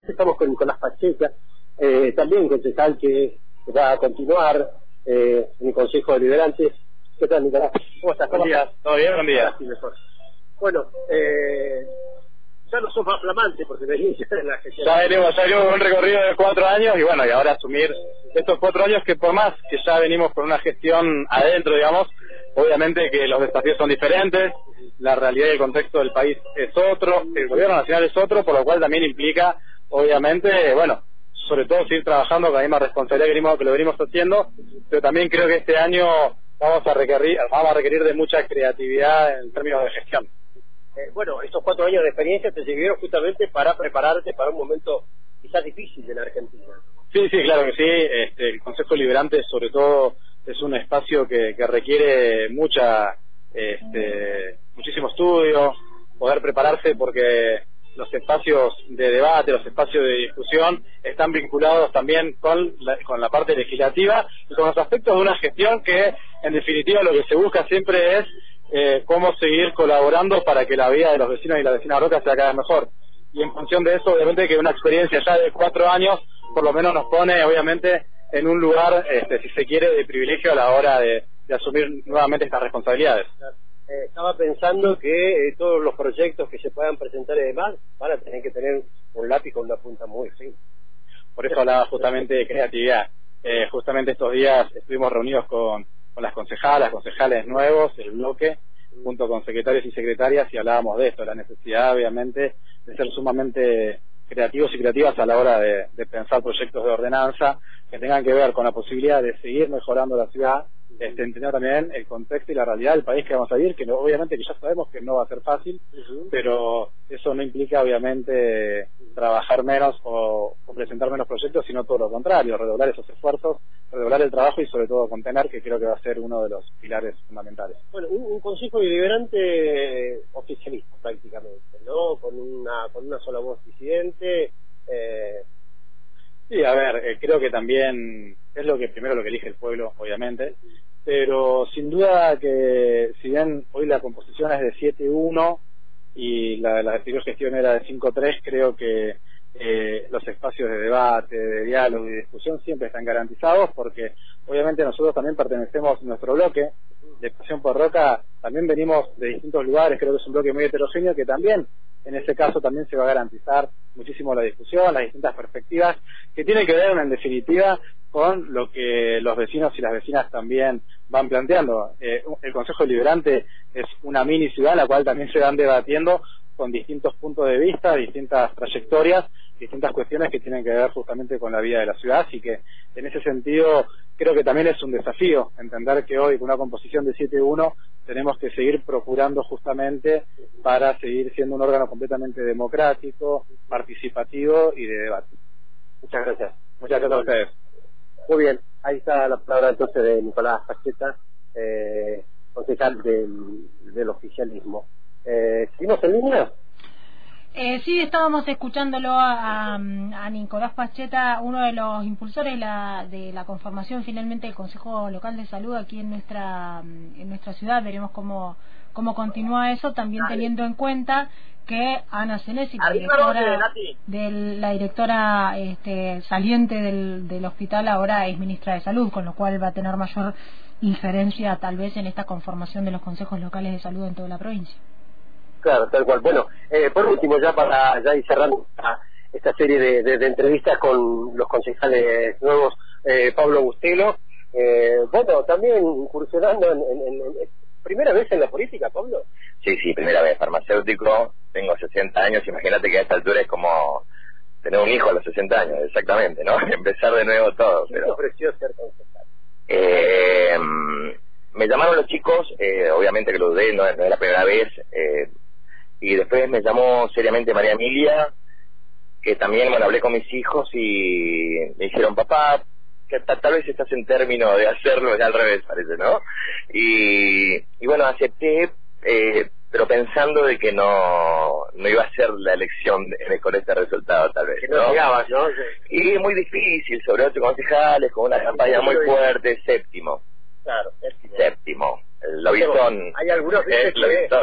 Estamos con Nicolás Pacheta, también concejal que va a continuar en el Consejo de Deliberantes. ¿Qué tal, Nicolás? ¿Cómo estás? Buen día. ¿Todo bien? Buen día. Sí, mejor. Bueno, ya no sos más flamante porque venís en la gestión. Ya venimos un recorrido de 4 años y bueno, y ahora asumir estos 4 años que por más que ya venimos con una gestión adentro, digamos, obviamente que los desafíos son diferentes, la realidad y el contexto del país es otro, el gobierno nacional es otro, por lo cual también implica, obviamente, bueno, sobre todo seguir trabajando con la misma responsabilidad que lo venimos haciendo, pero también creo que este año vamos a requerir de mucha creatividad en términos de gestión. Bueno, estos 4 años de experiencia te sirvieron justamente para prepararte para un momento quizás difícil de la Argentina. Sí, claro que sí. El Consejo Deliberante, sobre todo, es un espacio que requiere muchísimo estudio, poder prepararse porque los espacios de debate, los espacios de discusión están vinculados también con la parte legislativa y con los aspectos de una gestión que, en definitiva, lo que se busca siempre es cómo seguir colaborando para que la vida de los vecinos y las vecinas de Roca sea cada vez mejor. Y en función de eso, obviamente que una experiencia ya de 4 años, por lo menos nos pone, obviamente, en un lugar, si se quiere, de privilegio a la hora de asumir nuevamente estas responsabilidades. Estaba pensando que todos los proyectos que se puedan presentar y demás van a tener que tener un lápiz con una punta muy fina. Por eso hablaba justamente de creatividad. Justamente estos días estuvimos reunidos con las concejales nuevos, el bloque, junto con secretarios y secretarias, y hablábamos de esto, la necesidad, obviamente, de ser sumamente creativos y creativas a la hora de pensar proyectos de ordenanza que tengan que ver con la posibilidad de seguir mejorando la ciudad, entendiendo también el contexto y la realidad del país que vamos a vivir, que obviamente que ya sabemos que no va a ser fácil, pero eso no implica obviamente trabajar menos o presentar menos proyectos, sino todo lo contrario, redoblar esos esfuerzos, redoblar el trabajo y sobre todo contener, que creo que va a ser uno de los pilares fundamentales. Bueno, un consejo deliberante oficialista prácticamente, ¿no? Con una sola voz presidente. Sí, a ver, creo que también es primero lo que elige el pueblo, obviamente, pero sin duda que si bien hoy la composición es de 7-1 y la anterior gestión era de 5-3, creo que los espacios de debate, de diálogo y de discusión siempre están garantizados porque obviamente nosotros también pertenecemos a nuestro bloque de Pasión por Roca, también venimos de distintos lugares, creo que es un bloque muy heterogéneo que también en ese caso también se va a garantizar muchísimo la discusión, las distintas perspectivas que tienen que ver en definitiva con lo que los vecinos y las vecinas también van planteando. El Consejo Deliberante es una mini ciudad en la cual también se van debatiendo con distintos puntos de vista, distintas trayectorias, distintas cuestiones que tienen que ver justamente con la vida de la ciudad, así que en ese sentido creo que también es un desafío entender que hoy con una composición de 7-1 tenemos que seguir procurando justamente para seguir siendo un órgano completamente democrático, participativo y de debate. Muchas gracias. Muchas gracias a ustedes. Muy bien, ahí está la palabra entonces de Nicolás Pacheta, concejal del oficialismo. ¿Seguimos en línea? Sí, estábamos escuchándolo a Nicolás Pacheta, uno de los impulsores de la conformación finalmente del Consejo Local de Salud aquí en nuestra ciudad. Veremos cómo continúa eso, también teniendo en cuenta que Ana Senesi, la directora saliente del hospital, ahora es ministra de Salud, con lo cual va a tener mayor injerencia tal vez en esta conformación de los consejos locales de salud en toda la provincia. Claro, tal cual. Bueno, por último, ya para ir cerrando esta serie de entrevistas con los concejales nuevos, Pablo Bustelo, bueno, también incursionando en ¿primera vez en la política, Pablo? Sí, primera vez, farmacéutico, tengo 60 años, imagínate que a esta altura es como tener un hijo a los 60 años, exactamente, ¿no? Empezar de nuevo todo. ¿Qué te ofreció ser concejal? Me llamaron los chicos, obviamente que lo dudé, no es la primera vez, y después me llamó seriamente María Emilia, que también, bueno, hablé con mis hijos y me dijeron, papá, que tal vez estás en términos de hacerlo, ya al revés parece, ¿no? Y bueno, acepté, pero pensando de que no iba a ser la elección con este resultado tal vez, que no llegabas, ¿no? Y es muy difícil, sobre 8 concejales, con una campaña muy fuerte, séptimo. Claro, séptimo. El lobizón. Hay algunos que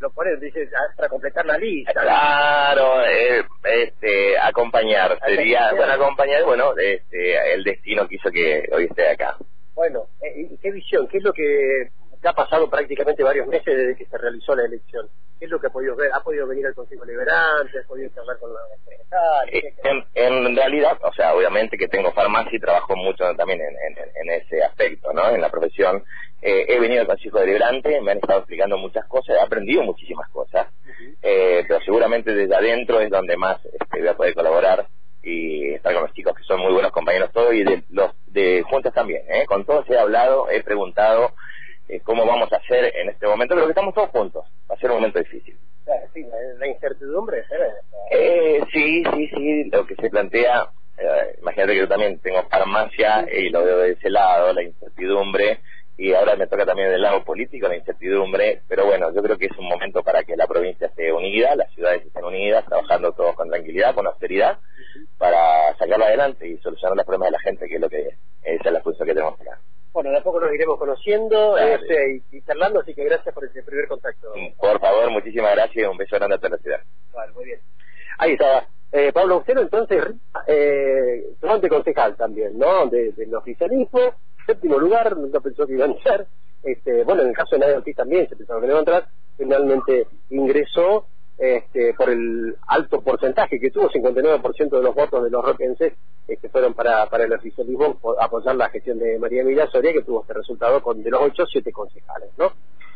lo pones, dices, para completar la lista. Claro, acompañar, sería, bueno, acompañar, bueno, el destino quiso que hoy esté acá. Bueno, ¿y qué visión? ¿Qué es lo que ha pasado prácticamente varios meses desde que se realizó la elección? ¿Qué es lo que ha podido ver? ¿Ha podido venir al Consejo Liberante? ¿Ha podido hablar con los secretarios? En realidad, o sea, obviamente que tengo farmacia y trabajo mucho también en ese aspecto, ¿no? En la profesión. He venido al Consejo Deliberante, me han estado explicando muchas cosas, he aprendido muchísimas cosas, pero seguramente desde adentro es donde más voy a poder colaborar y estar con los chicos que son muy buenos compañeros todos, y de los de juntas también, con todos he hablado, he preguntado cómo vamos a hacer en este momento, pero que estamos todos juntos, va a ser un momento difícil. Claro, sí, la incertidumbre sí, lo que se plantea, imagínate que yo también tengo farmacia y lo veo de ese lado, la incertidumbre, y ahora me toca también del lado político la incertidumbre, pero bueno, yo creo que es un momento para que la provincia esté unida, las ciudades estén unidas, trabajando todos con tranquilidad, con austeridad, para sacarlo adelante y solucionar los problemas de la gente, que es lo que esa es la función que tenemos acá. Bueno, de a poco nos iremos conociendo y charlando, así que gracias por el primer contacto. Por favor, muchísimas gracias y un beso grande a toda la ciudad. Vale, muy bien. Ahí estaba. Pablo Bustelo, entonces, tomante concejal también, ¿no? Del oficialismo, séptimo lugar, nunca pensó que iba a entrar. Bueno, en el caso de Nadia Ortiz también se pensaba que no iba a entrar, finalmente ingresó por el alto porcentaje que tuvo, 59% de los votos de los roquenses fueron para el oficialismo apoyar la gestión de María Emilia Soria, que tuvo este resultado de los 8, 7 concejales, ¿no?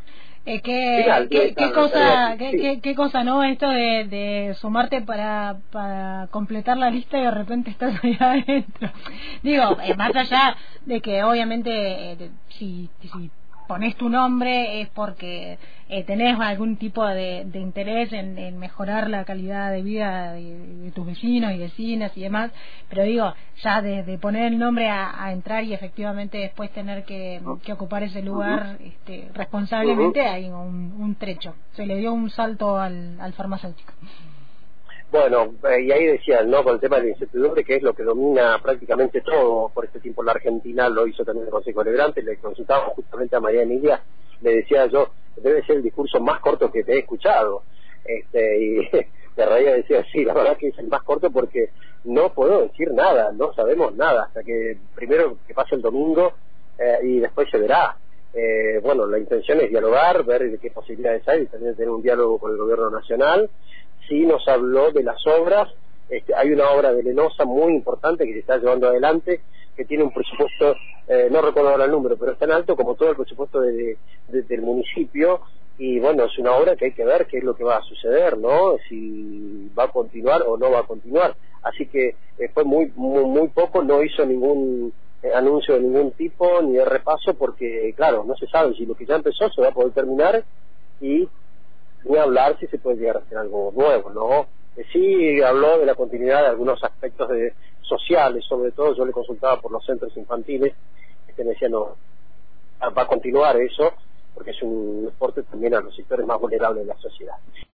¿Qué cosa, ¿no? Esto de sumarte para completar la lista y de repente estás ahí adentro. Digo, más allá de que obviamente si pones tu nombre es porque tenés algún tipo de interés en mejorar la calidad de vida de tus vecinos y vecinas y demás, pero digo, ya de poner el nombre a entrar y efectivamente después tener que ocupar ese lugar responsablemente, hay un trecho, se le dio un salto al farmacéutico. Bueno, y ahí decían, ¿no? Con el tema de la incertidumbre, que es lo que domina prácticamente todo por este tiempo en la Argentina, lo hizo también el Consejo Deliberante, le consultaba justamente a María Emilia, le decía yo, debe ser el discurso más corto que te he escuchado. Y de reía decía, sí, la verdad que es el más corto porque no puedo decir nada, no sabemos nada, hasta que primero que pase el domingo y después se verá. Bueno, la intención es dialogar, ver de qué posibilidades hay, y también tener un diálogo con el gobierno nacional. Sí nos habló de las obras, hay una obra velenosa muy importante que se está llevando adelante, que tiene un presupuesto, no recuerdo ahora el número, pero es tan alto como todo el presupuesto del municipio, y bueno, es una obra que hay que ver qué es lo que va a suceder, ¿no? Si va a continuar o no va a continuar. Así que fue muy poco, no hizo ningún anuncio de ningún tipo, ni de repaso, porque claro, no se sabe si lo que ya empezó se va a poder terminar, y ni hablar si se puede llegar a hacer algo nuevo, ¿no? Sí habló de la continuidad de algunos aspectos sociales, sobre todo yo le consultaba por los centros infantiles, me decía no, va a continuar eso, porque es un deporte también a los sectores más vulnerables de la sociedad.